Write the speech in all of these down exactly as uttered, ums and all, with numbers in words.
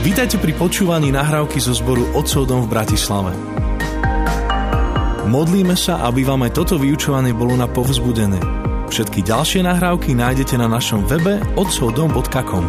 Vítajte pri počúvaní nahrávky zo zboru Otcov dom v Bratislave. Modlíme sa, aby vám aj toto vyučovanie bolo na povzbudenie. Všetky ďalšie nahrávky nájdete na našom webe otcovdom bodka com.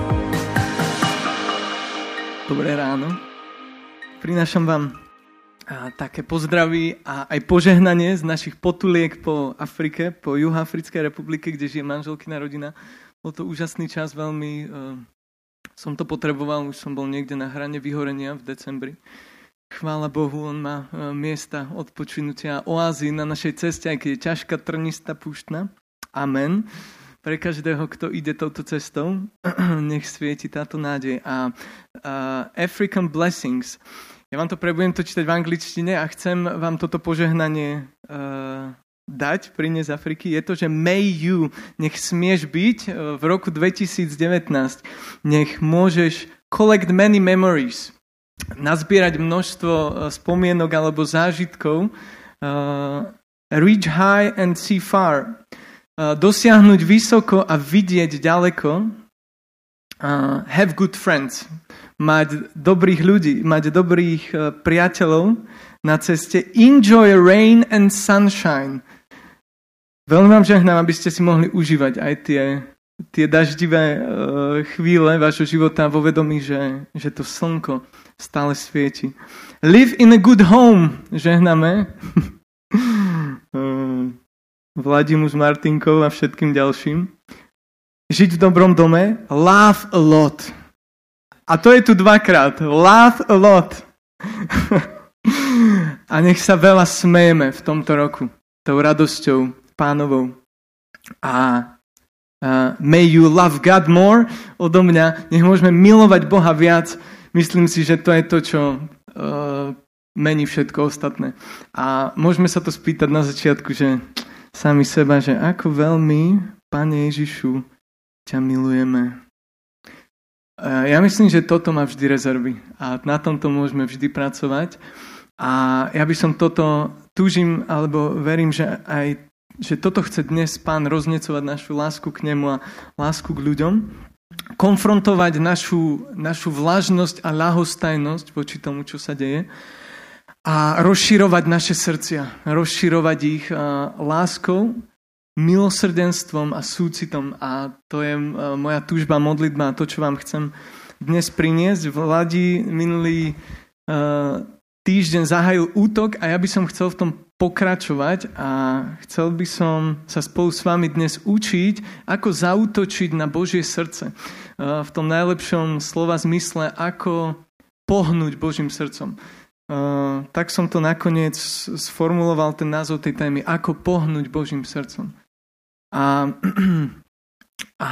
Dobré ráno. Prinášam vám a, také pozdraví a aj požehnanie z našich potuliek po Afrike, po Juhoafrickej republike, kde žije manželkina rodina. Bol to úžasný čas, veľmi uh, som to potreboval, už som bol niekde na hrane vyhorenia v decembri. Chvála Bohu, on má uh, miesta odpočinutia, oázy na našej ceste, aj keď je ťažká, trnistá, púštna. Amen. Pre každého, kto ide touto cestou, nech svieti táto nádej. A uh, African Blessings. Ja vám to pre, budem to čítať v angličtine a chcem vám toto požehnanie uh, dať, priniesť z Afriky, je to, že may you, nech smieš byť v roku dvetisícdevätnásť, nech môžeš collect many memories, nazbierať množstvo spomienok alebo zážitkov, uh, reach high and see far, uh, dosiahnuť vysoko a vidieť ďaleko, uh, have good friends, mať dobrých ľudí, mať dobrých uh, priateľov na ceste, enjoy rain and sunshine. Veľmi vám žehnám, aby ste si mohli užívať aj tie, tie daždivé uh, chvíle vášho života vo vedomí, že, že to slnko stále svieti. Live in a good home, žehnáme. uh, Vladimu s Martinkou a všetkým ďalším. Žiť v dobrom dome. Laugh a lot. A to je tu dvakrát. Laugh a lot. A nech sa veľa smejeme v tomto roku. Tou radosťou Pánovou. A uh, may you love God more odo mňa. Nech môžeme milovať Boha viac. Myslím si, že to je to, čo uh, mení všetko ostatné. A môžeme sa to spýtať na začiatku, že sami seba, že ako veľmi, Pane Ježišu, ťa milujeme. Uh, ja myslím, že toto má vždy rezervy. A na tomto môžeme vždy pracovať. A ja by som toto túžim, alebo verím, že aj že toto chce dnes Pán roznecovať našu lásku k nemu a lásku k ľuďom, konfrontovať našu, našu vlažnosť a ľahostajnosť voči tomu, čo sa deje a rozširovať naše srdcia, rozširovať ich uh, láskou, milosrdenstvom a súcitom. A to je uh, moja túžba, modlitba a to, čo vám chcem dnes priniesť. Vladi minulý uh, týždeň zahájil útok a ja by som chcel v tom pokračovať a chcel by som sa spolu s vami dnes učiť, ako zaútočiť na Božie srdce. V tom najlepšom slova zmysle, ako pohnúť Božím srdcom. Tak som to nakoniec sformuloval, ten názov tej témy, ako pohnúť Božím srdcom. A, a,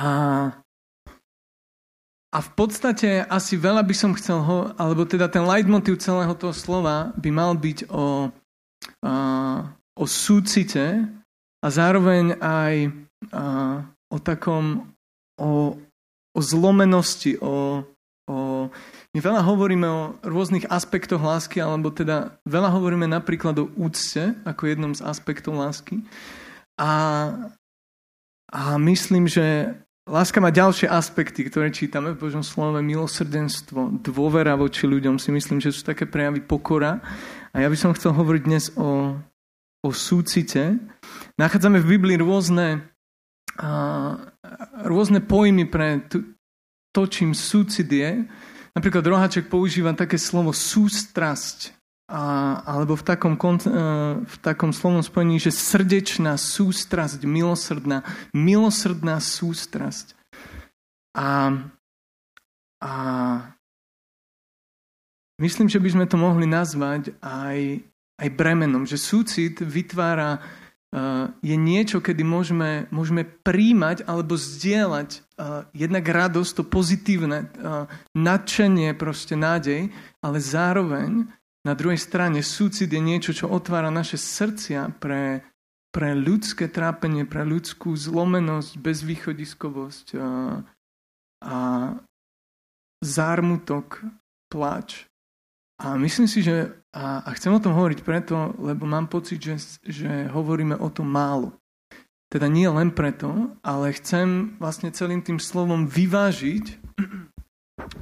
a v podstate asi veľa by som chcel ho, alebo teda ten leitmotiv celého toho slova by mal byť o Uh, o súcite a zároveň aj uh, o takom o, o zlomenosti, o, o my veľa hovoríme o rôznych aspektoch lásky, alebo teda veľa hovoríme napríklad o úcte ako jednom z aspektov lásky a, a myslím, že láska má ďalšie aspekty, ktoré čítame v Božom slove, milosrdenstvo, dôvera voči ľuďom, si myslím, že sú také prejavy pokora. A ja by som chcel hovoriť dnes o, o súcite. Nachádzame v Biblii rôzne, uh, rôzne pojmy pre t- to, čím súcit je. Napríklad Roháček používa také slovo sústrasť, a, alebo v takom, uh, v takom slovnom spojení, že srdečná sústrasť, milosrdná, milosrdná sústrasť. A, a myslím, že by sme to mohli nazvať aj, aj bremenom, že súcit vytvára, uh, je niečo, kedy môžeme, môžeme príjmať alebo zdieľať uh, jednak radosť, to pozitívne, uh, nadšenie, proste nádej, ale zároveň na druhej strane súcit je niečo, čo otvára naše srdcia pre, pre ľudské trápenie, pre ľudskú zlomenosť, bezvýchodiskovosť uh, a zármutok, pláč. A myslím si, že a, a chcem o tom hovoriť preto, lebo mám pocit, že, že hovoríme o tom málo. Teda nie len preto, ale chcem vlastne celým tým slovom vyvážiť a,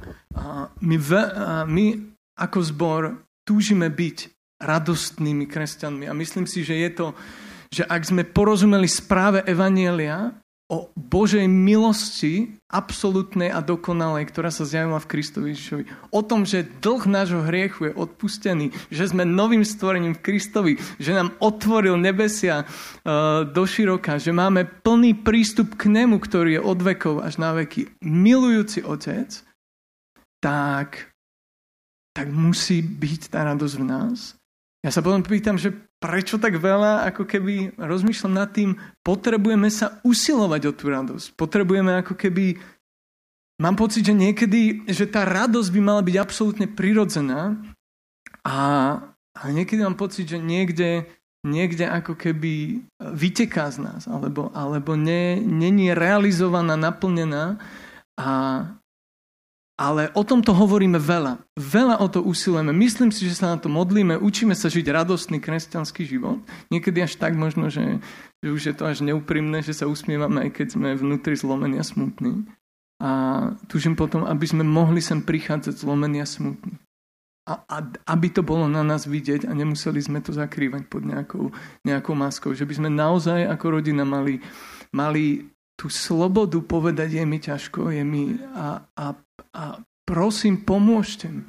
my, my ako zbor túžime byť radostnými kresťanmi. A myslím si, že je to, že ak sme porozumeli správe Evanjelia o Božej milosti, absolútnej a dokonalej, ktorá sa zjavila v Kristovi Ježišovi. O tom, že dlh nášho hriechu je odpustený, že sme novým stvorením v Kristovi, že nám otvoril nebesia uh, doširoka, že máme plný prístup k nemu, ktorý je od vekov až na veky. Milujúci Otec, tak, tak musí byť tá radosť v nás. Ja sa potom pýtam, že prečo tak veľa, ako keby rozmýšľam nad tým, potrebujeme sa usilovať o tú radosť. Potrebujeme ako keby, mám pocit, že niekedy, že tá radosť by mala byť absolútne prirodzená a, a niekedy mám pocit, že niekde, niekde ako keby vyteká z nás, alebo, alebo nie, nie je realizovaná, naplnená a ale o tomto hovoríme veľa. Veľa o to usilujeme. Myslím si, že sa na to modlíme. Učíme sa žiť radostný kresťanský život. Niekedy až tak možno, že, že už je to až neúprimné, že sa usmievame, aj keď sme vnútri zlomení a smutní. A túžim potom, aby sme mohli sem prichádzať zlomení a smutní. A, a aby to bolo na nás vidieť a nemuseli sme to zakrývať pod nejakou, nejakou maskou. Že by sme naozaj ako rodina mali, mali tú slobodu povedať, je mi ťažko, je mi a, a A prosím, pomôžte mi.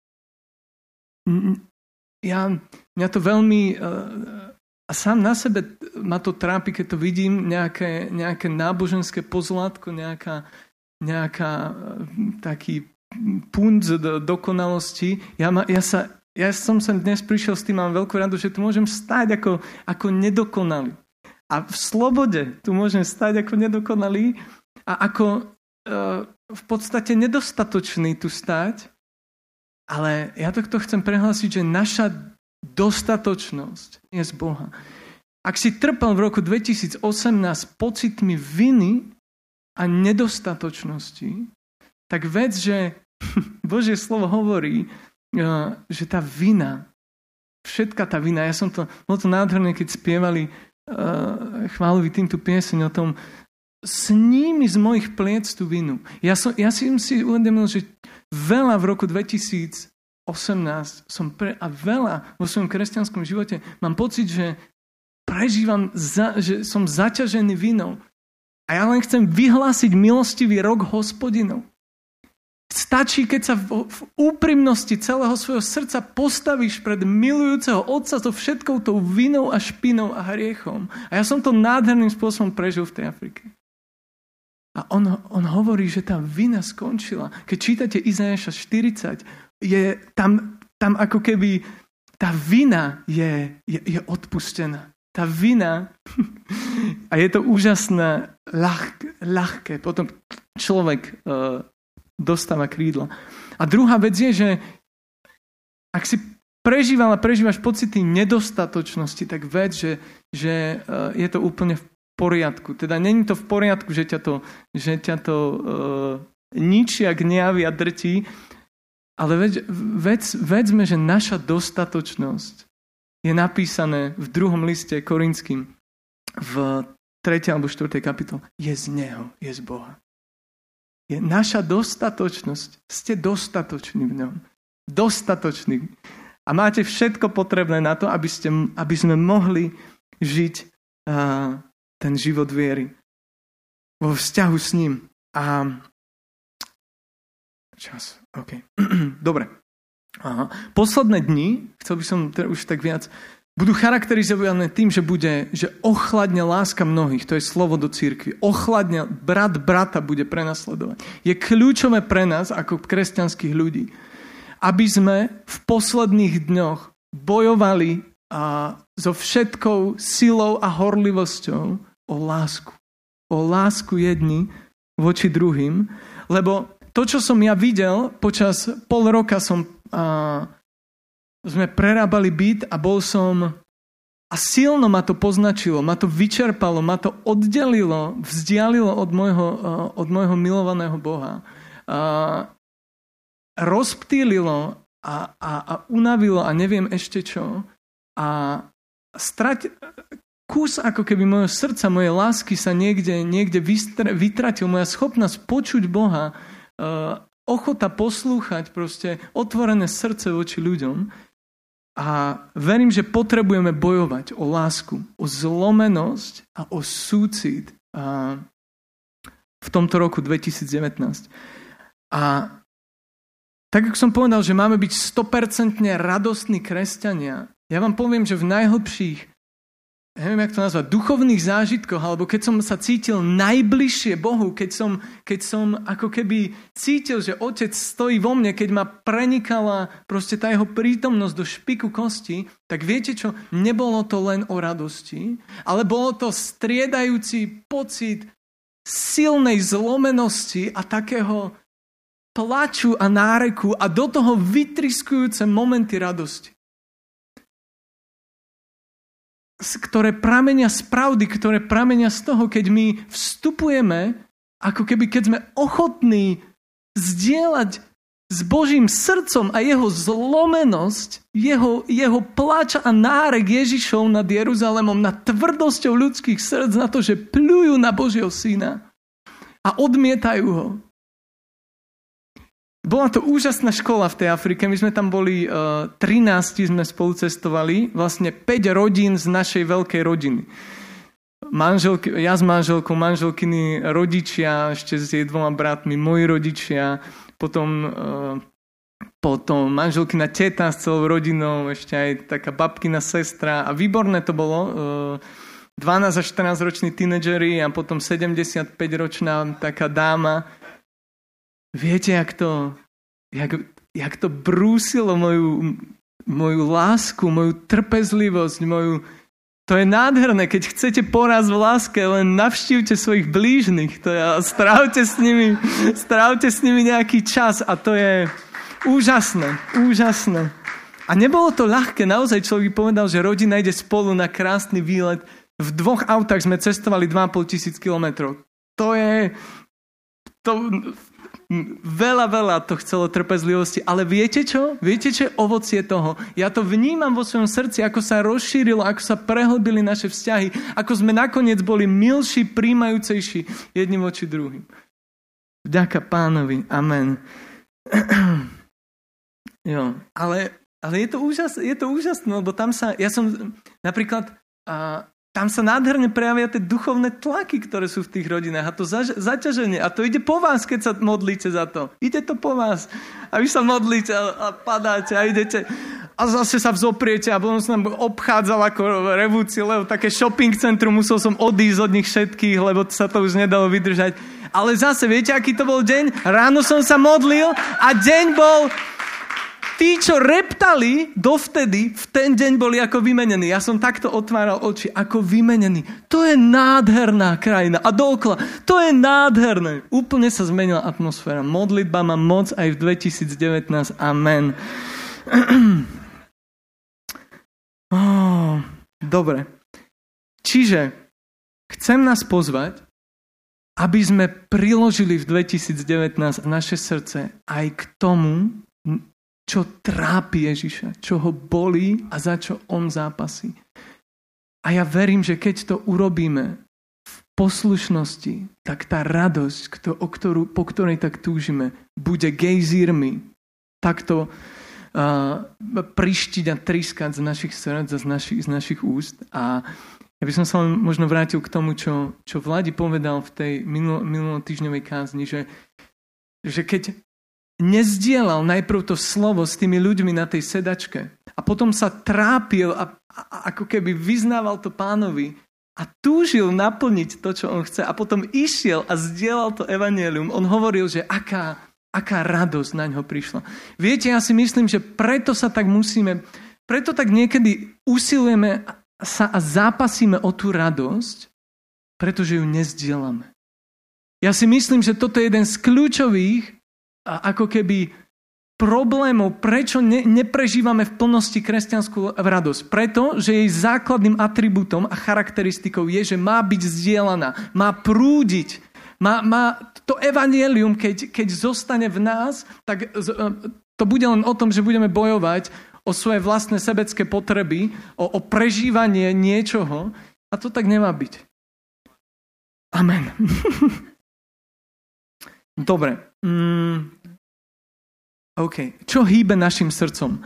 Ja, mňa to veľmi... A sám na sebe ma to trápi, keď to vidím, nejaké, nejaké náboženské pozlátko, nejaká, nejaká taký punt do dokonalosti. Ja, ma, ja, sa, ja som sa dnes prišiel s tým, mám veľkú radu, že tu môžem stáť ako, ako nedokonalý. A v slobode tu môžem stáť ako nedokonalý a ako... Uh, v podstate nedostatočný tu stáť, ale ja to chcem prehlásiť, že naša dostatočnosť je z Boha. Ak si trpel v roku dvetisícosemnásť pocitmi viny a nedostatočnosti, tak vec, že Božie slovo hovorí, uh, že tá vina, všetka tá vina, ja som to, bolo to nádherné, keď spievali uh, chválový týmto pieseň o tom, s nimi z mojich pliec tú vinu. Ja, som, ja si si uvedomil, že veľa v roku dvetisícosemnásť som pre, a veľa vo svojom kresťanskom živote mám pocit, že prežívam, za, že som zaťažený vinou. A ja len chcem vyhlásiť milostivý rok Hospodinov. Stačí, keď sa v, v úprimnosti celého svojho srdca postavíš pred milujúceho Otca so všetkou tou vinou a špinou a hriechom. A ja som to nádherným spôsobom prežil v tej Afrike. A on, on hovorí, že tá vina skončila. Keď čítate Izaiáša štyridsať, je tam, tam ako keby tá vina je, je, je odpustená. Tá vina a je to úžasné, ľahké, ľahké. Potom človek uh, dostáva krídla. A druhá vec je, že ak si prežíval a prežívaš pocity nedostatočnosti, tak vec, že, že uh, je to úplne v poriadku. Teda není to v poriadku, že ťa to, že ťa to uh, ničia, gniaví a drtí, ale vec, vec, vedzme, že naša dostatočnosť je napísané v druhom liste Korinským v tretej alebo štvrtej kapitole. Je z Neho, je z Boha. Je naša dostatočnosť. Ste dostatoční v ňom. Dostatoční. A máte všetko potrebné na to, aby, ste, aby sme mohli žiť uh, ten život viery vo vzťahu s ním. A čas, OK. Dobre. Aha. Posledné dni, chcel by som teda už tak viac, budú charakterizované tým, že bude, že ochladne láska mnohých, to je slovo do cirkvi. Ochladne, brat brata bude prenasledovať. Je kľúčové pre nás, ako kresťanských ľudí, aby sme v posledných dňoch bojovali a so všetkou silou a horlivosťou o lásku. O lásku jedni voči druhým, lebo to, čo som ja videl, počas pol roka som, a, sme prerábali byt a bol som a silno ma to poznačilo, ma to vyčerpalo, ma to oddelilo, vzdialilo od môjho, od môjho milovaného Boha. A, rozptýlilo a, a, a unavilo a neviem ešte čo. A strať, kus ako keby mojho srdca, mojej lásky sa niekde, niekde vytratil, moja schopnosť počuť Boha uh, ochota poslúchať, proste otvorené srdce voči ľuďom. A verím, že potrebujeme bojovať o lásku, o zlomenosť a o súcit a v tomto roku dvetisíc devätnásť. A tak, ako som povedal, že máme byť sto percent radostní kresťania, ja vám poviem, že v najhlbších, neviem, jak to nazvať, duchovných zážitkoch, alebo keď som sa cítil najbližšie Bohu, keď som, keď som ako keby cítil, že Otec stojí vo mne, keď ma prenikala proste tá jeho prítomnosť do špiku kosti, tak viete čo, nebolo to len o radosti, ale bolo to striedajúci pocit silnej zlomenosti a takého plaču a náreku a do toho vytriskujúce momenty radosti, ktoré pramenia z pravdy, ktoré pramenia z toho, keď my vstupujeme, ako keby keď sme ochotní zdieľať s Božím srdcom a jeho zlomenosť, jeho, jeho pláč a nárek Ježišov nad Jeruzalémom, nad tvrdosťou ľudských srdc, na to, že pľujú na Božieho syna a odmietajú ho. Bola to úžasná škola v tej Afrike. My sme tam boli, uh, trinásť sme spolu cestovali, vlastne päť rodín z našej veľkej rodiny. Manželky, ja s manželkou, manželkyni rodičia, ešte s jej dvoma bratmi, moji rodičia, potom, uh, potom manželkina teta s celou rodinou, ešte aj taká babkina sestra. A výborné to bolo. Uh, dvanásť až štrnásť roční tínedžeri a potom sedemdesiatpäťročná taká dáma. Viete, jak to, jak, jak to brúsilo moju, moju lásku, moju trpezlivosť, moju... To je nádherné, keď chcete poraz v láske, len navštívte svojich blížnych, to je, strávte s nimi, strávte s nimi nejaký čas a to je úžasné, úžasné. A nebolo to ľahké, naozaj človek povedal, že rodina ide spolu na krásny výlet. V dvoch autách sme cestovali dva a pol tisíc kilometrov. To je... To... Veľa, veľa to chcelo trpezlivosti, ale viete čo? Viete, čo je ovocie toho? Ja to vnímam vo svojom srdci, ako sa rozšírilo, ako sa prehlbili naše vzťahy, ako sme nakoniec boli milší, príjmajúcejší jedným voči druhým. Vďaka Pánovi. Amen. Jo, ale, ale je to úžasné, je to úžasné, lebo tam sa, ja som napríklad... A, tam sa nádherne prejavia tie duchovné tlaky, ktoré sú v tých rodinách a to zaž- zaťaženie. A to ide po vás, keď sa modlíte za to. Ide to po vás. A vy sa modlíte a, a padáte a idete a zase sa vzopriete a potom som obchádzal ako revúci, lebo také shopping centrum, musel som odísť od nich všetkých, lebo sa to už nedalo vydržať. Ale zase, viete, aký to bol deň? Ráno som sa modlil a deň bol... Tí, čo reptali dovtedy, v ten deň boli ako vymenení. Ja som takto otváral oči, ako vymenení. To je nádherná krajina. A dookola, to je nádherné. Úplne sa zmenila atmosféra. Modlitba má moc aj v dvetisíc devätnásť. Amen. Oh, dobre. Čiže chcem nás pozvať, aby sme priložili v dvetisíc devätnásť naše srdce aj k tomu, čo trápi Ježiša, čo ho bolí a za čo on zápasí. A ja verím, že keď to urobíme v poslušnosti, tak tá radosť, o ktorú, po ktorej tak túžime, bude gejzírmi takto uh, prištiť a triskať z našich srdc a z našich, z našich úst. A ja by som sa len možno vrátil k tomu, čo, čo Vladi povedal v tej minul, minulotýždňovej kázni, že, že keď nezdielal najprv to slovo s tými ľuďmi na tej sedačke a potom sa trápil a, a ako keby vyznával to Pánovi a túžil naplniť to, čo on chce a potom išiel a zdieľal to evanjelium. On hovoril, že aká, aká radosť na ňo prišla. Viete, ja si myslím, že preto sa tak musíme, preto tak niekedy usilujeme sa a zápasíme o tú radosť, pretože ju nezdielame. Ja si myslím, že toto je jeden z kľúčových a ako keby problémov, prečo ne, neprežívame v plnosti kresťanskú radosť. Preto, že jej základným atribútom a charakteristikou je, že má byť zdieľaná, má prúdiť, má, má to evanjelium, keď, keď zostane v nás, tak to bude len o tom, že budeme bojovať o svoje vlastné sebecké potreby, o, o prežívanie niečoho a to tak nemá byť. Amen. Dobre. Mm, OK, čo hýbe našim srdcom?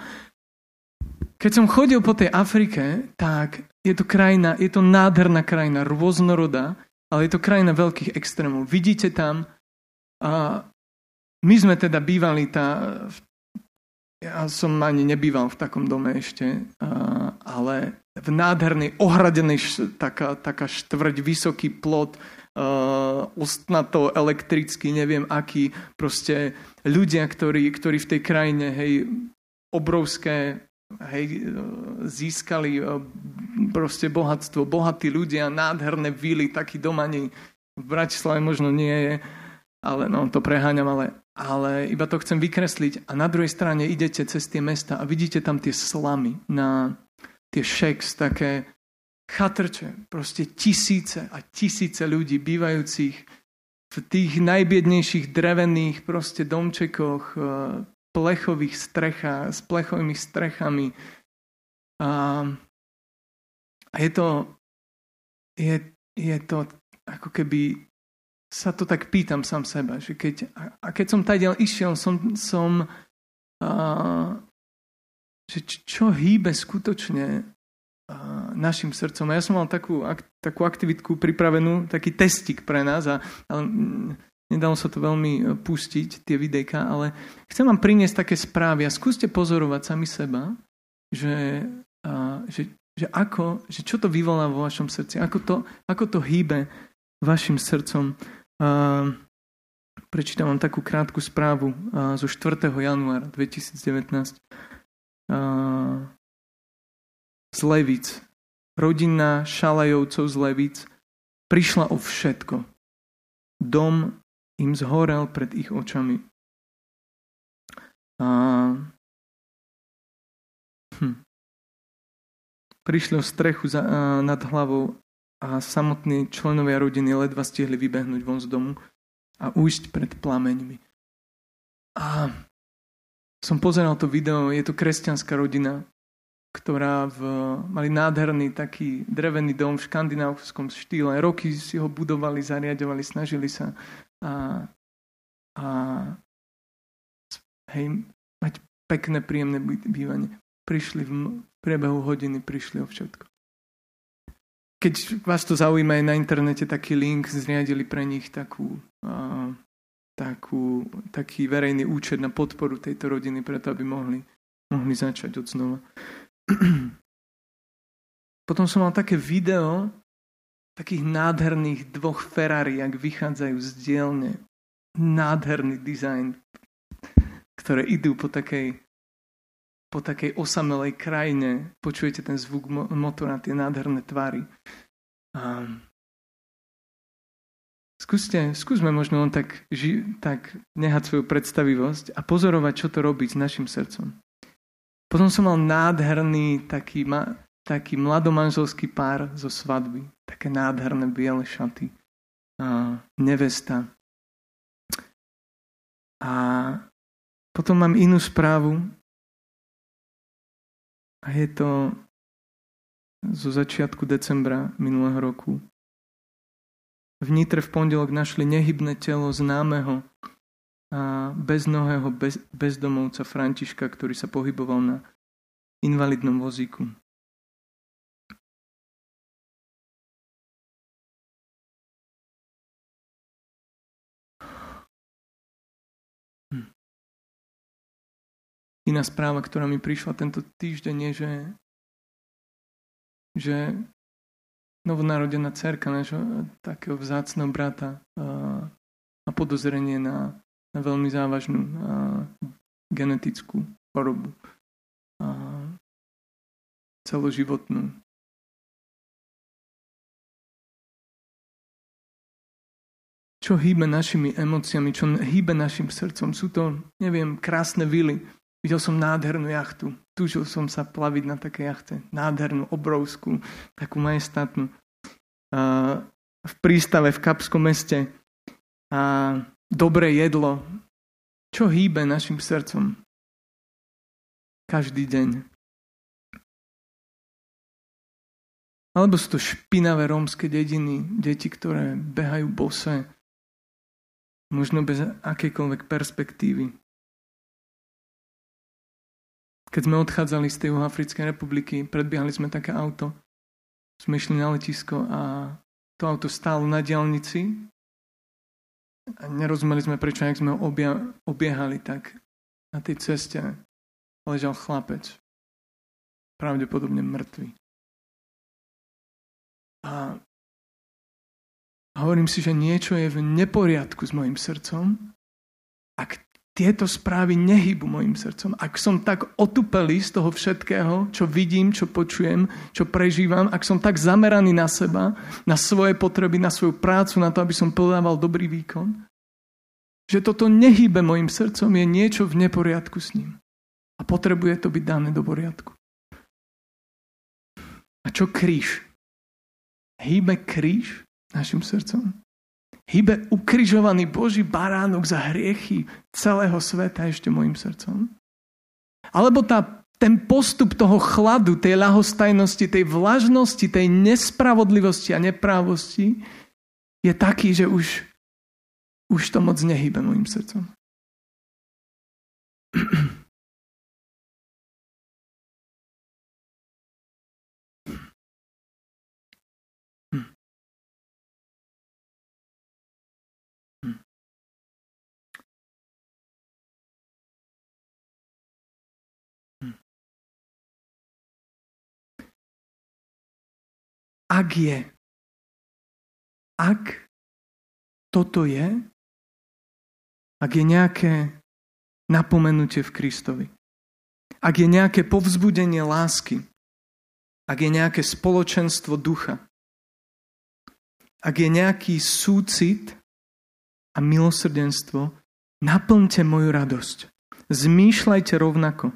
Keď som chodil po tej Afrike, tak je to krajina, je to nádherná krajina, rôznorodá, ale je to krajina veľkých extrémov. Vidíte tam, a my sme teda bývali, tá, ja som ani nebýval v takom dome ešte, a, ale v nádhernej, ohradenej taká, taká štvrť, vysoký plot, Uh, ostnato, elektrický, neviem aký, proste ľudia, ktorí, ktorí v tej krajine, hej, obrovské, hej, získali uh, proste bohatstvo, bohatí ľudia, nádherné vily, taký dom ani v Bratislave možno nie je, ale no, to preháňam, ale, ale iba to chcem vykresliť. A na druhej strane idete cez tie mesta a vidíte tam tie slamy, na tie shacks, také chatrče, proste tisíce a tisíce ľudí bývajúcich v tých najbiednejších drevených proste domčekoch, plechových strechách, s plechovými strechami. A, a je to je, je to ako keby sa to tak pýtam sám seba, že keď, a keď som tady išiel, som, som a, že čo hýbe skutočne našim srdcom. A ja som mal takú, ak, takú aktivitku pripravenú, taký testik pre nás, a, ale nedalo sa to veľmi pustiť, tie videjka, ale chcem vám priniesť také správy a skúste pozorovať sami seba, že, a, že, že, ako, že čo to vyvolá vo vašom srdci, ako to, ako to hýbe vašim srdcom. A, prečítam vám takú krátku správu a, zo štvrtého januára dvetisícdevätnásť. A, z Levíc. Rodina Šalajovcov z Levíc prišla o všetko. Dom im zhorel pred ich očami. A... Hm. Prišli o strechu za, a, nad hlavou a samotní členovia rodiny ledva stihli vybehnúť von z domu a ujsť pred plameňmi. A som pozeral to video, je to kresťanská rodina, ktorá v, mali nádherný taký drevený dom v škandinávskom štýle. Roky si ho budovali, zariadovali, snažili sa a, a hej, mať pekné, príjemné bývanie. Prišli v priebehu hodiny, prišli o všetko. Keď vás to zaujíma, je na internete taký link, zriadili pre nich takú, a, takú, taký verejný účet na podporu tejto rodiny, preto aby mohli, mohli začať od znova. Potom som mal také video takých nádherných dvoch Ferrari, jak vychádzajú z dielne. Nádherný dizajn, ktoré idú po takej, po takej osamelej krajine. Počujete ten zvuk motora, tie nádherné tvary. A skúste, skúsme možno len tak, ži, tak nehať svoju predstavivosť a pozorovať, čo to robí s našim srdcom. Potom som mal nádherný taký, ma, taký mladomanželský pár zo svadby. Také nádherné biele šaty. A nevesta. A potom mám inú správu. A je to zo začiatku decembra minulého roku. V Nitre v pondelok našli nehybné telo známeho a beznohého bez, bezdomovca Františka, ktorý sa pohyboval na invalidnom vozíku. Hm. Iná správa, ktorá mi prišla tento týždeň, je, že, že novonarodená dcerka nášho takého vzácneho brata má podozrenie na na veľmi závažnú a, genetickú chorobu. A, celoživotnú. Čo hýbe našimi emóciami, čo hýbe našim srdcom? Sú to, neviem, krásne vily. Videl som nádhernú jachtu. Túžil som sa plaviť na také jachte. Nádhernú, obrovskú, takú majestátnu. A, v prístave v Kapskom meste. A dobré jedlo. Čo hýbe našim srdcom? Každý deň. Alebo sú to špinavé rómske dediny, deti, ktoré behajú bose, možno bez akejkoľvek perspektívy. Keď sme odchádzali z tej Juhoafrickej republiky, predbiehali sme také auto, sme išli na letisko a to auto stálo na diaľnici a nerozumeli sme prečo, jak sme ho obia- obiehali, tak na tej ceste ležal chlapec, pravdepodobne mŕtvý. A hovorím si, že niečo je v neporiadku s mojim srdcom, ak tieto správy nehýbu mojim srdcom. Ak som tak otupelý z toho všetkého, čo vidím, čo počujem, čo prežívam, ak som tak zameraný na seba, na svoje potreby, na svoju prácu, na to, aby som podával dobrý výkon, že toto nehýbe mojim srdcom, je niečo v neporiadku s ním. A potrebuje to byť dané do poriadku. A čo kríž? Hýbe kríž našim srdcom? Hýbe ukrižovaný Boží baránok za hriechy celého sveta ešte mojim srdcom? Alebo tá, ten postup toho chladu, tej ľahostajnosti, tej vlažnosti, tej nespravodlivosti a neprávosti je taký, že už, už to moc nehýbe mojim srdcom. Ak je, ak toto je, ak je nejaké napomenutie v Kristovi, ak je nejaké povzbudenie lásky, ak je nejaké spoločenstvo ducha, ak je nejaký súcit a milosrdenstvo, naplňte moju radosť. Zmýšľajte rovnako.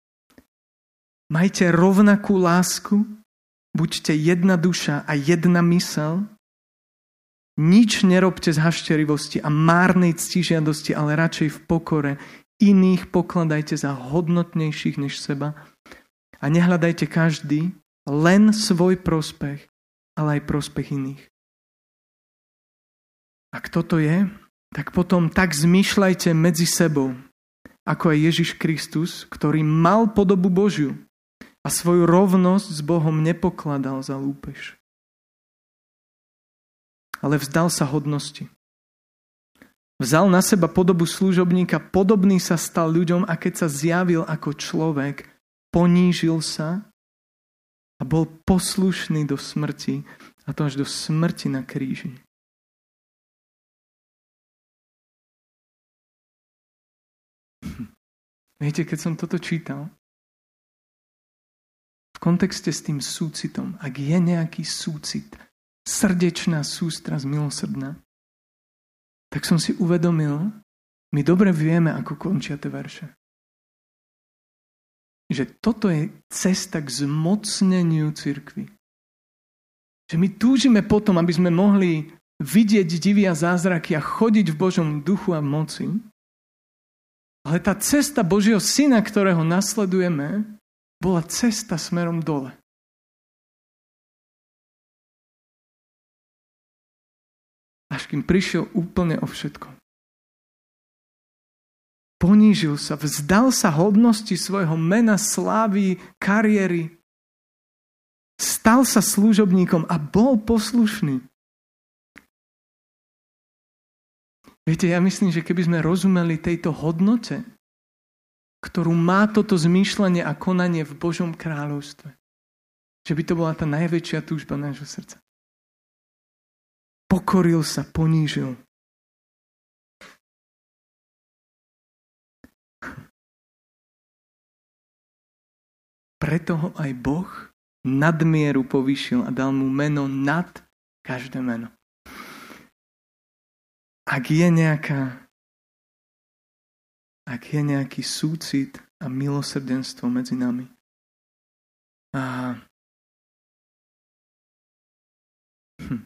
Majte rovnakú lásku, buďte jedna duša a jedna mysel. Nič nerobte z hašterivosti a márnej ctižiadosti, ale radšej v pokore. Iných pokladajte za hodnotnejších než seba a nehľadajte každý len svoj prospech, ale aj prospech iných. Ak toto je, tak potom tak zmýšľajte medzi sebou, ako aj Ježiš Kristus, ktorý mal podobu Božiu a svoju rovnosť s Bohom nepokladal za lúpež. Ale vzdal sa hodnosti. Vzal na seba podobu služobníka, podobný sa stal ľuďom a keď sa zjavil ako človek, ponížil sa a bol poslušný do smrti, a to až do smrti na kríži. Viete, keď som toto čítal, v kontexte s tým súcitom, ak je nejaký súcit, srdečná sústrasť milosrdná, tak som si uvedomil, my dobre vieme, ako končia tie verše. Že toto je cesta k zmocneniu cirkvi. Že my túžime potom, aby sme mohli vidieť divy a zázraky a chodiť v Božom duchu a v moci. Ale tá cesta Božieho syna, ktorého nasledujeme, bola cesta smerom dole. Až kým prišiel úplne o všetko. Ponížil sa, vzdal sa hodnosti svojho mena, slávy, kariéry. Stal sa služobníkom a bol poslušný. Viete, ja myslím, že keby sme rozumeli tejto hodnote, ktorú má toto zmýšľanie a konanie v Božom kráľovstve, že by to bola tá najväčšia túžba nášho srdca. Pokoril sa, ponížil. Preto ho aj Boh nadmieru povýšil a dal mu meno nad každé meno. Ak je nejaká ak je nejaký súcit a milosrdenstvo medzi nami. A hm.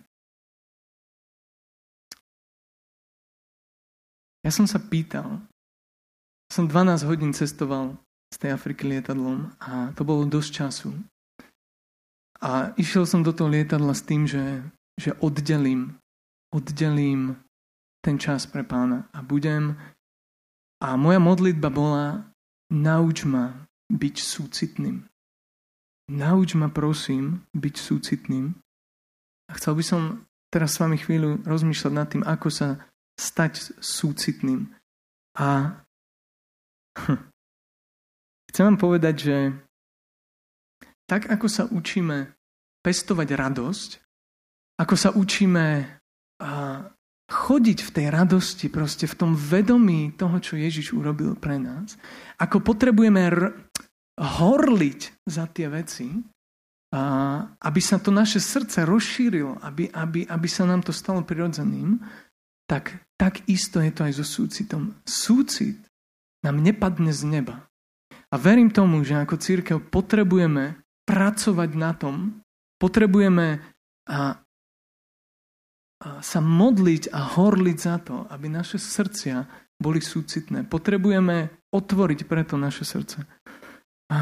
Ja som sa pýtal, som dvanásť hodín cestoval z tej Afriky lietadlom a to bolo dosť času. A išiel som do toho lietadla s tým, že, že oddelím, oddelím ten čas pre Pána a budem. A moja modlitba bola, nauč ma byť súcitným. Nauč ma, prosím, byť súcitným. A chcel by som teraz s vami chvíľu rozmýšľať nad tým, ako sa stať súcitným. A hm, chcem vám povedať, že tak, ako sa učíme pestovať radosť, ako sa učíme uh, chodiť v tej radosti, proste v tom vedomí toho, čo Ježiš urobil pre nás, ako potrebujeme r- horliť za tie veci, uh, aby sa to naše srdce rozšírilo, aby, aby, aby sa nám to stalo prirodzeným, tak, tak isto je to aj so súcitom. Súcit nám nepadne z neba. A verím tomu, že ako cirkev potrebujeme pracovať na tom, potrebujeme a, a sa modliť a horliť za to, aby naše srdcia boli súcitné. Potrebujeme otvoriť preto naše srdce. A,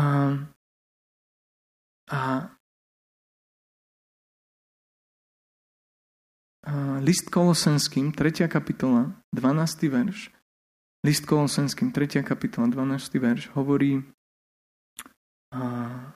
a, a list Kolosenským, tretia kapitola, dvanásty verš. List Kolosenským, tretia kapitola, dvanásty verš hovorí, a,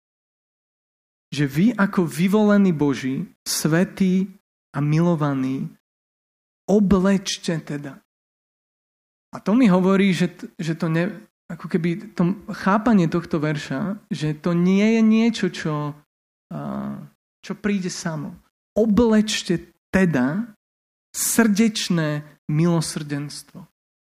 že vy ako vyvolení Boží, svätí a milovaní, oblečte teda. A to mi hovorí, že, že to ne, ako keby to chápanie tohto verša, že to nie je niečo, čo, čo príde samo. Oblečte teda srdečné milosrdenstvo.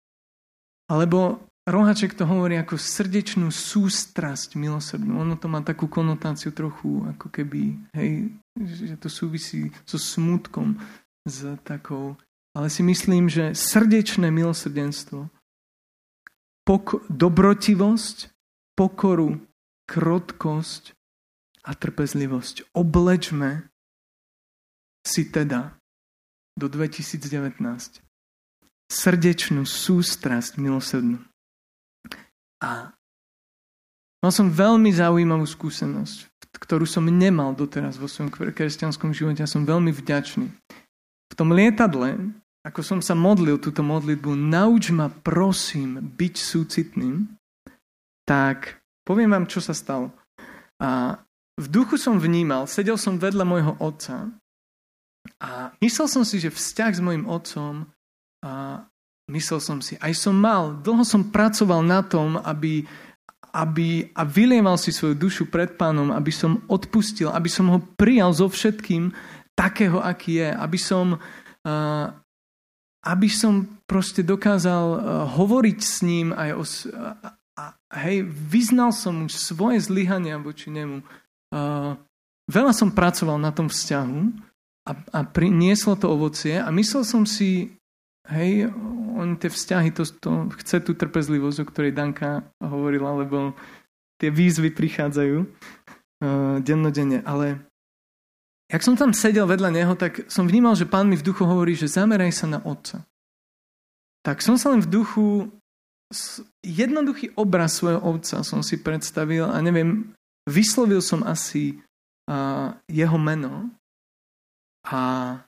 Alebo Rohaček to hovorí ako srdečnú sústrasť milosrdnú. Ono to má takú konotáciu trochu, ako keby, hej, že to súvisí so smutkom, s takou. Ale si myslím, že srdečné milosrdenstvo, pok- dobrotivosť, pokoru, krotkosť a trpezlivosť. Oblečme si teda do dvetisícdevätnásť srdečnú sústrasť milosrdnú. A mal som veľmi zaujímavú skúsenosť, ktorú som nemal doteraz vo svojom kresťanskom živote. Ja som veľmi vďačný. V tom lietadle, ako som sa modlil túto modlitbu, nauč ma, prosím, byť súcitným, tak poviem vám, čo sa stalo. A v duchu som vnímal, sedel som vedľa môjho otca a myslel som si, že vzťah s mojim otcom a myslel som si, aj som mal, dlho som pracoval na tom, aby, aby a vylieval si svoju dušu pred Pánom, aby som odpustil, aby som ho prijal so všetkým takého, aký je, aby som, uh, aby som proste dokázal uh, hovoriť s ním aj o, uh, uh, hej, vyznal som už svoje zlyhania voči nemu. Uh, veľa som pracoval na tom vzťahu a, a prinieslo to ovocie a myslel som si, hej, on tie vzťahy, to, to chce tú trpezlivosť, o ktorej Danka hovorila, lebo tie výzvy prichádzajú uh, dennodenne. Ale jak som tam sedel vedľa neho, tak som vnímal, že Pán mi v duchu hovorí, že zameraj sa na otca. Tak som sa len v duchu, jednoduchý obraz svojho otca som si predstavil a neviem, vyslovil som asi uh, jeho meno a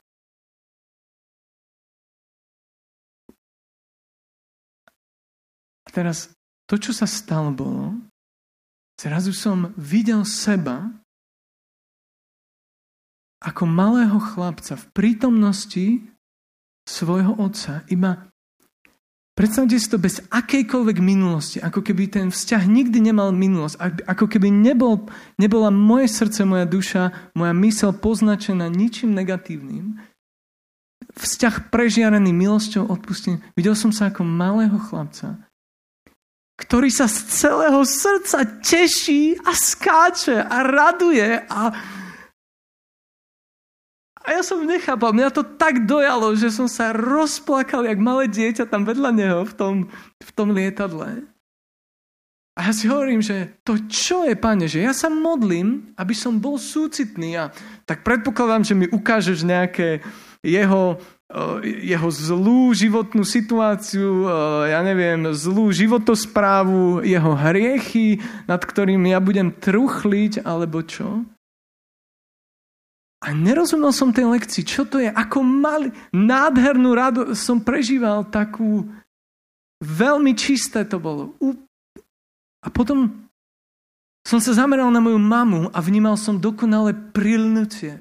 A teraz to, čo sa stalo, bolo, zrazu som videl seba ako malého chlapca v prítomnosti svojho otca. Iba predstavte si to bez akejkoľvek minulosti, ako keby ten vzťah nikdy nemal minulosť, ako keby nebol, nebola moje srdce, moja duša, moja myseľ poznačená ničím negatívnym. Vzťah prežiarený milosťou, odpustením. Videl som sa ako malého chlapca, ktorý sa z celého srdca teší a skáče a raduje. A, a ja som nechápal, mňa to tak dojalo, že som sa rozplakal jak malé dieťa tam vedľa neho v tom, v tom lietadle. A ja si hovorím, že to čo je, Pane, že ja sa modlím, aby som bol súcitný a tak predpokladám, že mi ukážeš nejaké jeho... jeho zlú životnú situáciu, ja neviem, zlú životosprávu, jeho hriechy, nad ktorým ja budem truchliť, alebo čo. A nerozumel som tej lekcii, čo to je, ako malý, nádhernú radosť som prežíval, takú veľmi čisté to bolo. A potom som sa zameral na moju mamu a vnímal som dokonalé prilnutie.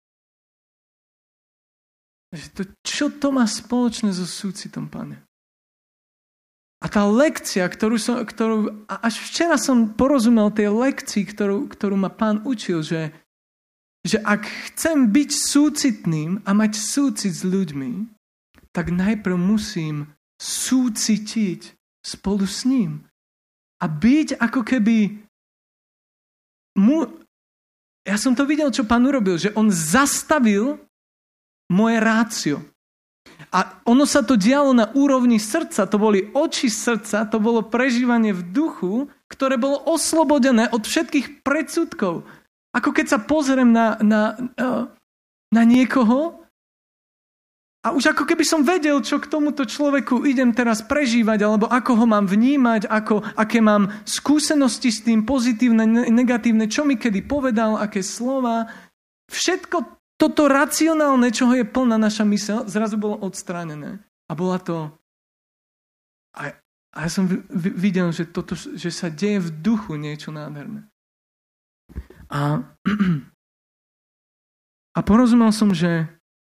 To, čo to má spoločné so súcitom, Pane? A tá lekcia, ktorú som, ktorú, až včera som porozumel tej lekcii, ktorú, ktorú ma Pán učil, že, že ak chcem byť súcitným a mať súcit s ľuďmi, tak najprv musím súcitiť spolu s ním. A byť ako keby mu... Ja som to videl, čo Pán urobil, že on zastavil moje rácio. A ono sa to dialo na úrovni srdca, to boli oči srdca, to bolo prežívanie v duchu, ktoré bolo oslobodené od všetkých predsudkov. Ako keď sa pozriem na, na, na niekoho a už ako keby som vedel, čo k tomuto človeku idem teraz prežívať, alebo ako ho mám vnímať, ako, aké mám skúsenosti s tým, pozitívne, negatívne, čo mi kedy povedal, aké slova. Všetko toto racionálne, čoho je plná naša myseľ, zrazu bolo odstránené. A bola to... A, a ja som videl, že, toto, že sa deje v duchu niečo nádherné. A, a porozumel som, že,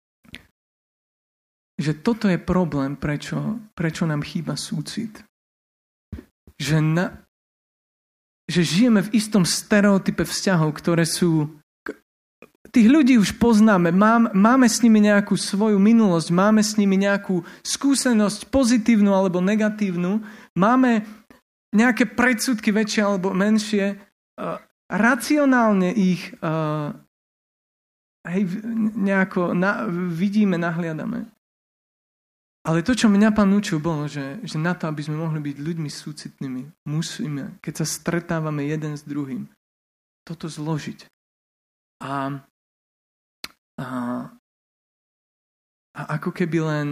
že toto je problém, prečo, prečo nám chýba súcit. Že, na, že žijeme v istom stereotype vzťahov, ktoré sú... Tých ľudí už poznáme, Mám, máme s nimi nejakú svoju minulosť, máme s nimi nejakú skúsenosť pozitívnu alebo negatívnu, máme nejaké predsudky väčšie alebo menšie, uh, racionálne ich uh, hej, nejako na, vidíme, nahliadame. Ale to, čo mňa Pán učil, bolo, že, že na to, aby sme mohli byť ľuďmi súcitnými, musíme, keď sa stretávame jeden s druhým, toto zložiť. A A, a ako keby len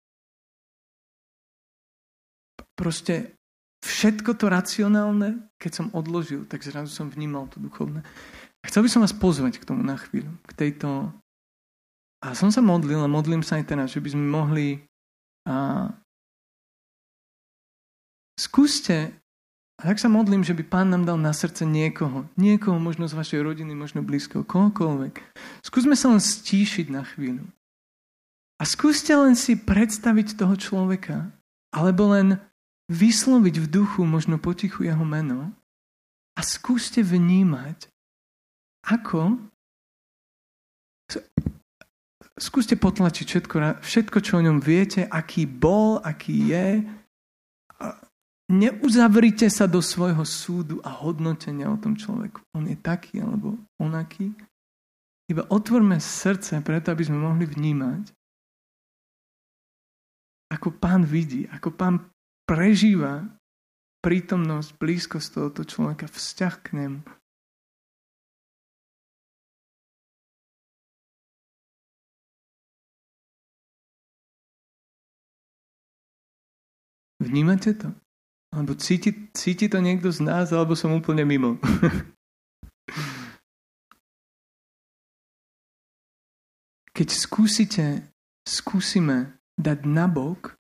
proste všetko to racionálne, keď som odložil, tak zrazu som vnímal to duchovné. A chcel by som vás pozvať k tomu na chvíľu, k tejto... A som sa modlil a modlím sa aj teraz, že by sme mohli... A... Skúste... A tak sa modlím, že by Pán nám dal na srdce niekoho. Niekoho možno z vašej rodiny, možno blízkeho, kohokoľvek. Skúsme sa len stíšiť na chvíľu. A skúste len si predstaviť toho človeka, alebo len vysloviť v duchu možno potichu jeho meno a skúste vnímať, ako... Skúste potlačiť všetko, všetko, čo o ňom viete, aký bol, aký je... Neuzavrite sa do svojho súdu a hodnotenia o tom človeku. On je taký alebo onaký. Iba otvorme srdce preto, aby sme mohli vnímať, ako Pán vidí, ako Pán prežíva prítomnosť, blízkosť tohoto človeka, vzťah k nemu. Vnímate to? Alebo cíti, cíti to niekto z nás, alebo som úplne mimo. Keď skúsite, skúsime dať nabok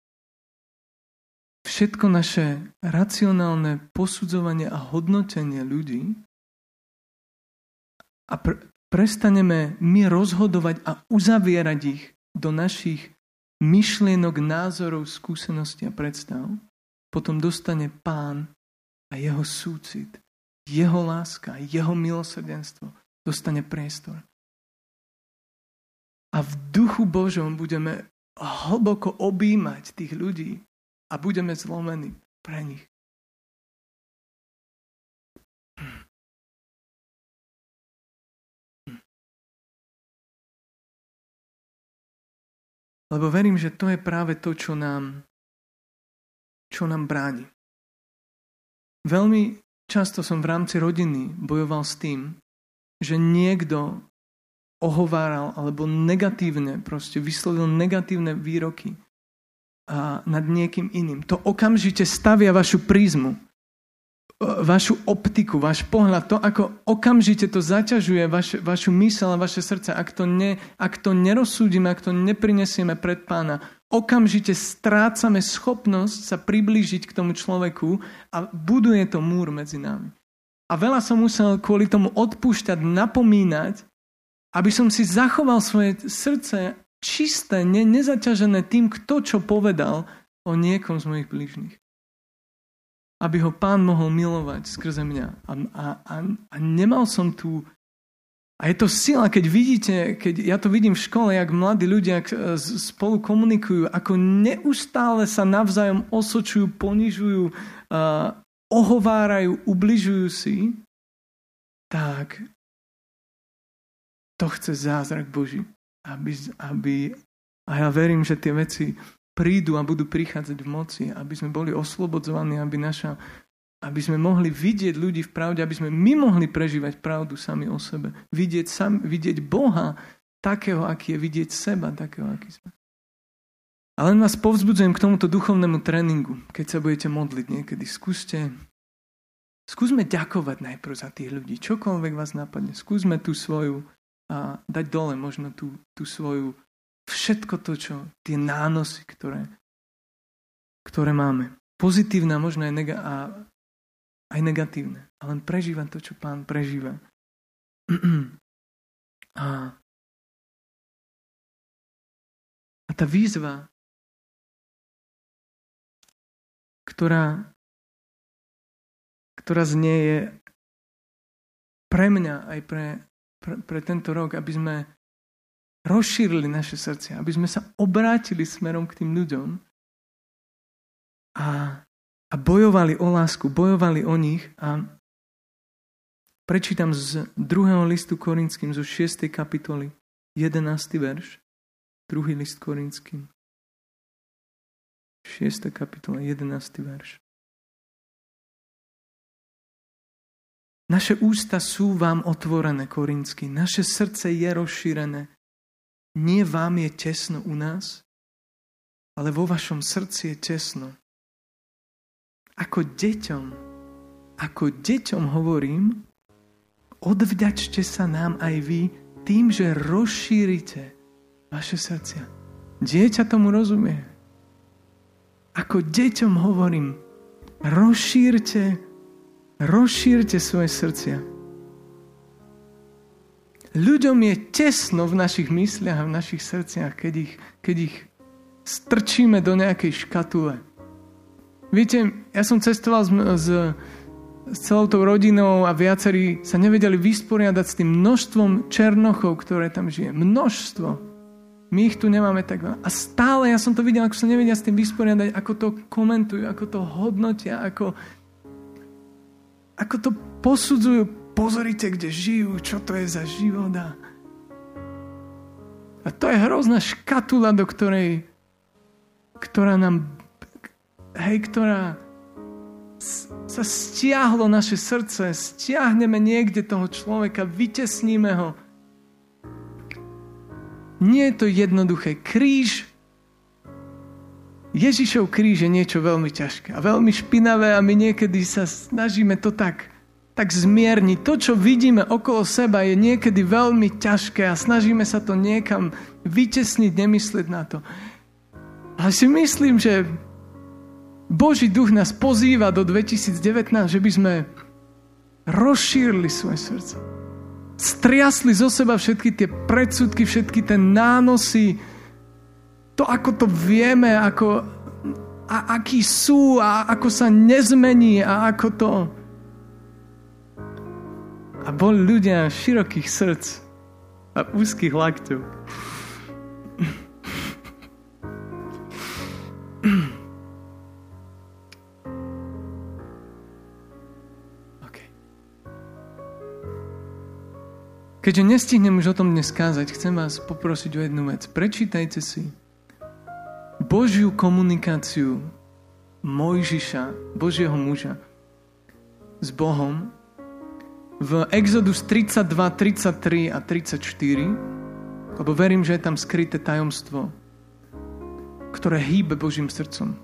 všetko naše racionálne posudzovanie a hodnotenie ľudí a pr- prestaneme my rozhodovať a uzavierať ich do našich myšlienok, názorov, skúseností a predstav, potom dostane Pán a jeho súcit, jeho láska, jeho milosrdenstvo dostane priestor. A v duchu Božom budeme hlboko objímať tých ľudí a budeme zlomení pre nich. Lebo verím, že to je práve to, čo nám čo nám bráni. Veľmi často som v rámci rodiny bojoval s tým, že niekto ohováral alebo negatívne, proste vyslovil negatívne výroky a nad niekým iným. To okamžite stavia vašu prízmu, vašu optiku, váš pohľad, to ako okamžite to zaťažuje vaš, vašu myseľ a vaše srdce. Ak to, ne, ak to nerozsúdime, ak to neprinesieme pred Pána, okamžite strácame schopnosť sa priblížiť k tomu človeku a buduje to múr medzi nami. A veľa som musel kvôli tomu odpúšťať, napomínať, aby som si zachoval svoje srdce čisté, ne, nezaťažené tým, kto čo povedal o niekom z mojich blížnych. Aby ho Pán mohol milovať skrze mňa. A, a, a, a nemal som tu... A je to sila, keď vidíte, keď ja to vidím v škole, jak mladí ľudia spolu komunikujú, ako neustále sa navzájom osočujú, ponižujú, uh, ohovárajú, ubližujú si, tak to chce zázrak Boží. Aby, aby, a ja verím, že tie veci prídu a budú prichádzať v moci, aby sme boli oslobodzovaní, aby naša aby sme mohli vidieť ľudí v pravde, aby sme my mohli prežívať pravdu sami o sebe. Vidieť, sam, vidieť Boha takého, aký je, vidieť seba takého, aký sme. A len vás povzbudzujem k tomuto duchovnému tréningu. Keď sa budete modliť niekedy, skúste, skúsme ďakovať najprv za tých ľudí. Čokoľvek vás napadne. Skúsme tú svoju, a dať dole možno tú, tú svoju, všetko to, čo, tie nánosy, ktoré, ktoré máme. Pozitívne, možno aj negatívne. A aj negatívne, ale len prežívať to, čo Pán prežíva. A, a tá výzva, ktorá, ktorá znie je pre mňa aj pre, pre, pre tento rok, aby sme rozšírili naše srdcia, aby sme sa obrátili smerom k tým ľuďom a A bojovali o lásku, bojovali o nich. A prečítam z druhého listu Korinským, zo šiestej kapitoly, jedenásty verš. Druhý list Korinským. šiesta kapitola, jedenásty verš. Naše ústa sú vám otvorené, Korinskí. Naše srdce je rozšírené. Nie vám je tesno u nás, ale vo vašom srdci je tesno. Ako deťom, ako deťom hovorím, odvďačte sa nám aj vy tým, že rozšírite vaše srdcia. Dieťa tomu rozumie. Ako deťom hovorím, rozšírte, rozšírte svoje srdcia. Ľuďom je tesno v našich mysliach a v našich srdciach, keď ich, keď ich strčíme do nejakej škatule. Viete, ja som cestoval s, s, s celou tou rodinou a viacerí sa nevedeli vysporiadať s tým množstvom černochov, ktoré tam žije. Množstvo. My ich tu nemáme tak veľa. A stále ja som to videl, ako sa nevedia s tým vysporiadať, ako to komentujú, ako to hodnotia, ako, ako to posudzujú. Pozrite, kde žijú, čo to je za život. A to je hrozná škatula, do ktorej, ktorá nám Hej, ktorá sa stiahlo naše srdce, stiahneme niekde toho človeka, vytesníme ho. Nie je to jednoduché. Kríž, Ježišov kríž je niečo veľmi ťažké a veľmi špinavé a my niekedy sa snažíme to tak, tak zmierniť. To, čo vidíme okolo seba, je niekedy veľmi ťažké a snažíme sa to niekam vytesniť, nemyslieť na to. Ale si myslím, že Boží duch nás pozýva do dvetisícdevätnásť, že by sme rozšírili svoje srdce. Striasli zo seba všetky tie predsudky, všetky tie nánosy, to, ako to vieme, ako, a akí sú a ako sa nezmení a ako to. A boli ľudia širokých srdc a úzkých lakťov. Keďže nestihnem už o tom dnes kázať, chcem vás poprosiť o jednu vec. Prečítajte si Božiu komunikáciu Mojžiša, Božieho muža, s Bohom v Exodus tridsaťdva, tridsaťtri a tridsaťštyri, lebo verím, že je tam skryté tajomstvo, ktoré hýbe Božím srdcom.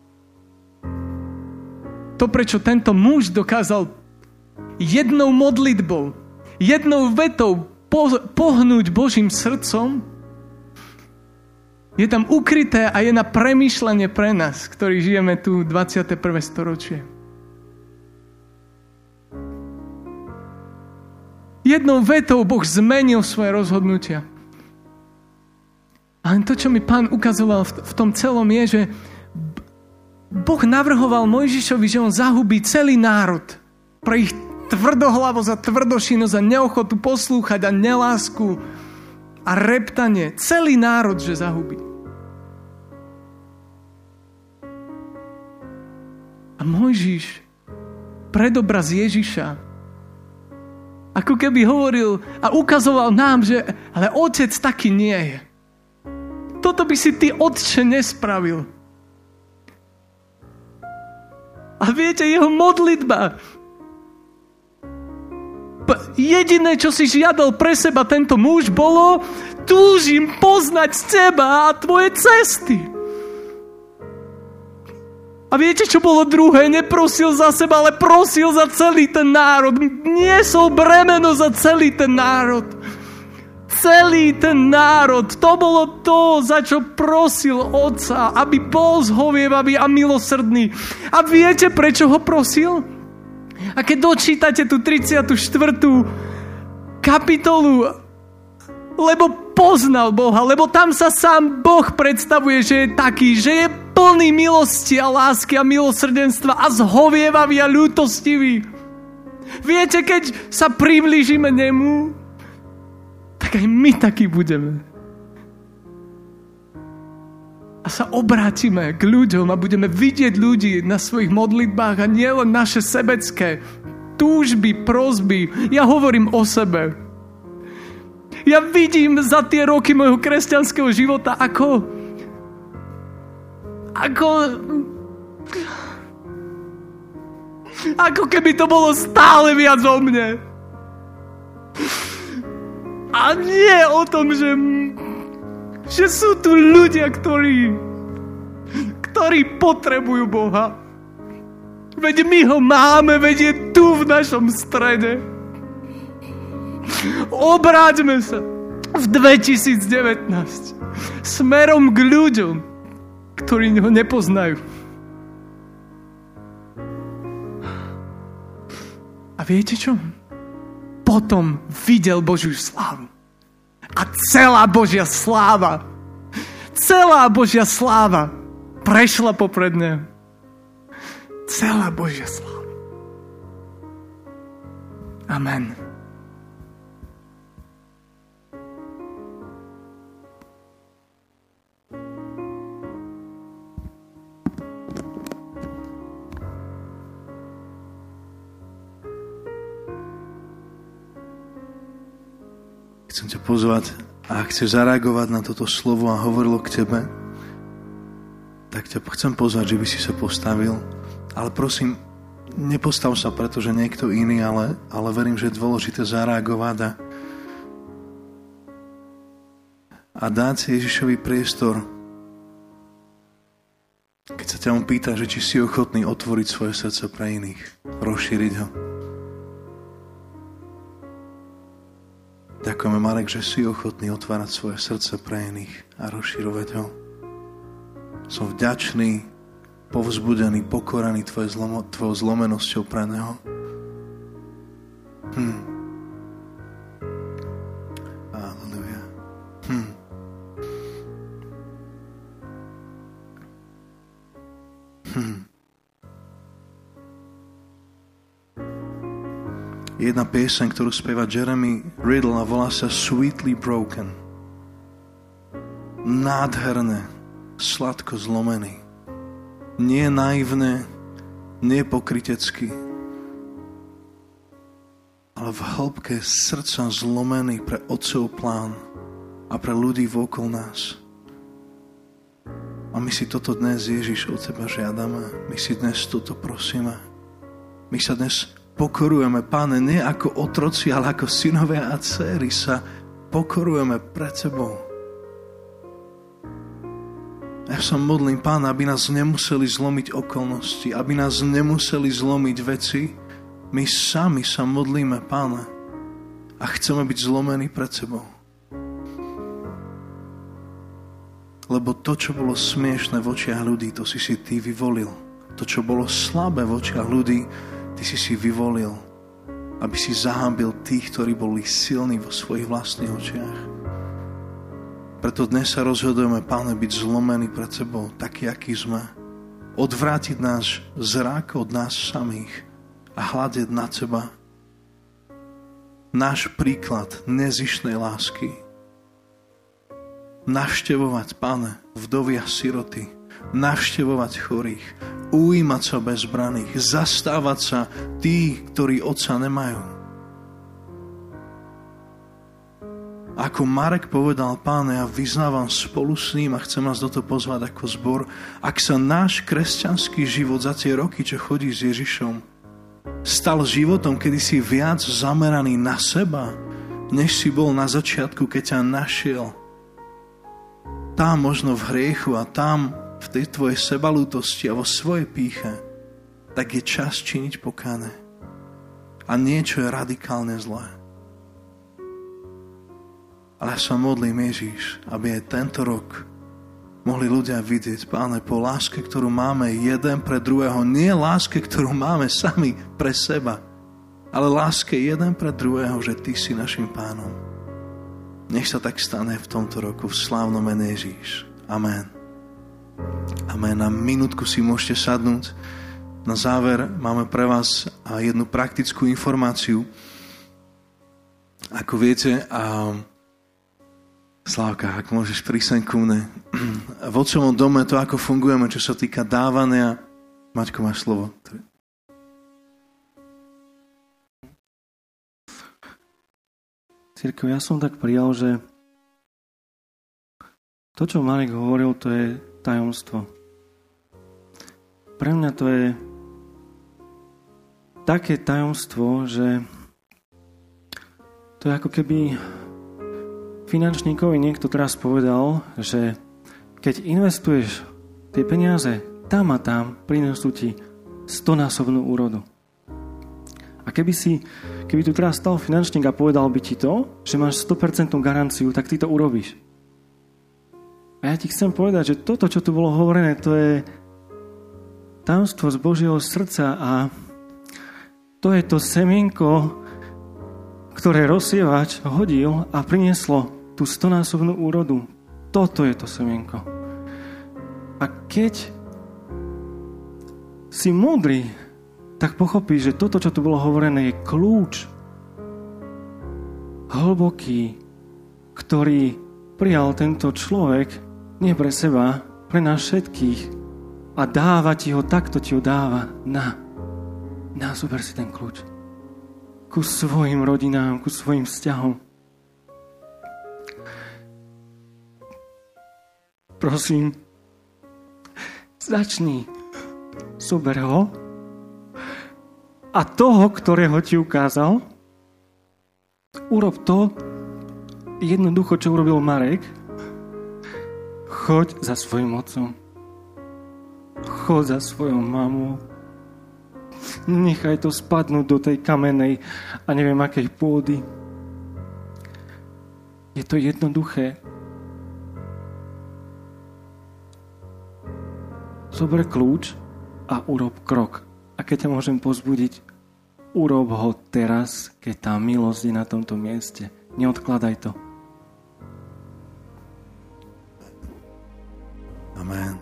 To, prečo tento muž dokázal jednou modlitbou, jednou vetou pohnúť Božím srdcom, je tam ukryté a je na premýšľanie pre nás, ktorí žijeme tu dvadsiate prvé storočie. jednou vetou Boh zmenil svoje rozhodnutia. Ale to, čo mi Pán ukazoval v, v tom celom je, že Boh navrhoval Mojžišovi, že on zahubí celý národ pre ich tvrdohlavosť a tvrdošinnosť a neochotu poslúchať a nelásku a reptanie. Celý národ, že zahubí. A Mojžiš, predobraz Ježiša, ako keby hovoril a ukazoval nám, že ale otec taký nie je. Toto by si ty, otče, nespravil. A viete, jeho modlitba, jediné, čo si žiadal pre seba tento muž, bolo: túžim poznať teba a tvoje cesty. A viete, čo bolo druhé? Neprosil za seba, ale prosil za celý ten národ. Niesol bremeno za celý ten národ. Celý ten národ. To bolo to, za čo prosil Otca, aby bol zhovievavý a milosrdný. A viete, prečo ho prosil? A keď dočítate tú tridsiatu štvrtú kapitolu, lebo poznal Boha, lebo tam sa sám Boh predstavuje, že je taký, že je plný milosti a lásky a milosrdenstva a zhovievavý a ľútostivý. Viete, keď sa priblížime nemu, tak aj my takí budeme. A sa obrátime k ľuďom a budeme vidieť ľudí na svojich modlitbách a nielen naše sebecké túžby, prosby. Ja hovorím o sebe. Ja vidím za tie roky môjho kresťanského života, ako ako ako keby to bolo stále viac o mne. A nie o tom, že že sú tu ľudia, ktorí ktorí potrebujú Boha. Veď my ho máme, veď je tu v našom strede. Obráťme sa v dvetisícdevätnásť smerom k ľuďom, ktorí ho nepoznajú. A viete čo? Potom videl Božiu slávu. A celá Božia sláva, celá Božia sláva prešla popred neho. Celá Božia sláva. Amen. Chcem ťa pozvať, a ak chceš zareagovať na toto slovo a hovorilo k tebe, tak ťa chcem pozvať, že by si sa postavil. Ale prosím, nepostav sa, pretože niekto iný, ale, ale verím, že je dôležité zareagovať a, a dať si Ježišovi priestor. Keď sa ťa on pýta, že či si ochotný otvoriť svoje srdce pre iných, rozšíriť ho. Ďakujeme, Marek, že si ochotný otvárať svoje srdce pre iných a rozširovať ho. Som vďačný, povzbudený, pokoraný tvojou zlomo, tvojou zlomenosťou pre neho. Hm. Aleluja. Hm. Hm. Jedna pieseň, ktorú spieva Jeremy Riddle a volá sa Sweetly Broken. Nádherné, sladko zlomený. Nie naivné, nie pokrytecky, ale v hĺbke srdca zlomený pre Otcov plán a pre ľudí vokol nás. A my si toto dnes, Ježiš, od teba žiadame. My si dnes toto prosíme. My sa dnes pokorujeme, Páne, nie ako otroci, ale ako synovia a dcéry sa pokorujeme pred Tebou. Ja sa modlím, Páne, aby nás nemuseli zlomiť okolnosti, aby nás nemuseli zlomiť veci. My sami sa modlíme, Páne, a chceme byť zlomení pred Tebou. Lebo to, čo bolo smiešné v očiach ľudí, to si si Ty vyvolil. To, čo bolo slabé v očiach ľudí, Ty si si vyvolil. A aby si zahambil tých, ktorí boli silní vo svojich vlastných očiach. Preto dnes sa rozhodujeme, Páne, byť zlomení pred Tebou, taký, aký sme. Odvrátiť náš zrak od nás samých a hľadieť na Teba. Náš príklad nezištnej lásky. Navštevovať, Páne, vdovy a siroty. Navštevovať chorých. Ujímať sa bezbraných. Zastávať sa tých, ktorí Otca nemajú. Ako Marek povedal, Páne, ja vyznávam spolu s ním a chcem nás do toho pozvať ako zbor. Ak sa náš kresťanský život za tie roky, čo chodí s Ježišom, stal životom, kedy si viac zameraný na seba, než si bol na začiatku, keď ťa našiel. Tam možno v hriechu a tam v tej tvojej sebalútosti a vo svojej pýche, tak je čas činiť pokáne. A niečo je radikálne zlé. Ale ja sa modlím, Ježiš, aby aj tento rok mohli ľudia vidieť, Páne, po láske, ktorú máme jeden pre druhého, nie láske, ktorú máme sami pre seba, ale láske jeden pre druhého, že Ty si našim Pánom. Nech sa tak stane v tomto roku v slávnom mene Ježiš. Amen. Amen. Na minútku si môžete sadnúť. Na záver máme pre vás jednu praktickú informáciu. Ako viete, a Slávka, ak môžeš prísť ku mne. V Otcovom dome to, ako fungujeme, čo sa týka dávania. Maťko, máš slovo. Cirkev, ja som tak prijal, že to, čo Marek hovoril, to je tajomstvo. Pre mňa to je také tajomstvo, že to je ako keby finančníkovi niekto teraz povedal, že keď investuješ tie peniaze tam a tam, prinesú ti stonásobnú úrodu. A keby si, keby tu teraz stal finančník a povedal by ti to, že máš sto percent garanciu, tak ty to urobíš. A ja ti chcem povedať, že toto, čo tu bolo hovorené, to je tajomstvo z Božieho srdca a to je to semienko, ktoré rozsievač hodil a prinieslo tú stonásobnú úrodu. Toto je to semienko. A keď si múdry, tak pochopíš, že toto, čo tu bolo hovorené, je kľúč hlboký, ktorý prijal tento človek nie pre seba, pre nás všetkých a dáva ti ho, takto ti ho dáva. Na, na, zober si ten kľúč. Ku svojim rodinám, ku svojim vzťahom. Prosím, začni, zober ho a toho, ktorého ti ukázal, urob to jednoducho, čo urobil Marek. Choď za svojim otcom. Choď za svojou mamou. Nechaj to spadnúť do tej kamenej a neviem akej pôdy. Je to jednoduché. Zober kľúč a urob krok. A keď ťa môžem pozbudiť, urob ho teraz, keď tá milosť je na tomto mieste. Neodkladaj to. Amen.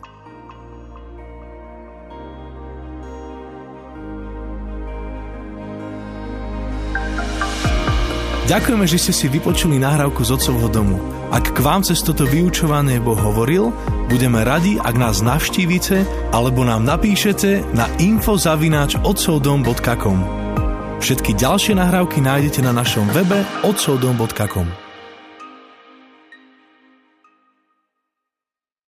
Ďakujeme, že ste si vypočuli nahrávku z Otcovho domu. Ak k vám cez toto vyučovanie Boh hovoril, budeme radi, ak nás navštívite alebo nám napíšete na info zavináč otcovdom bodka com. Všetky ďalšie nahrávky nájdete na našom webe otcovdom bodka com.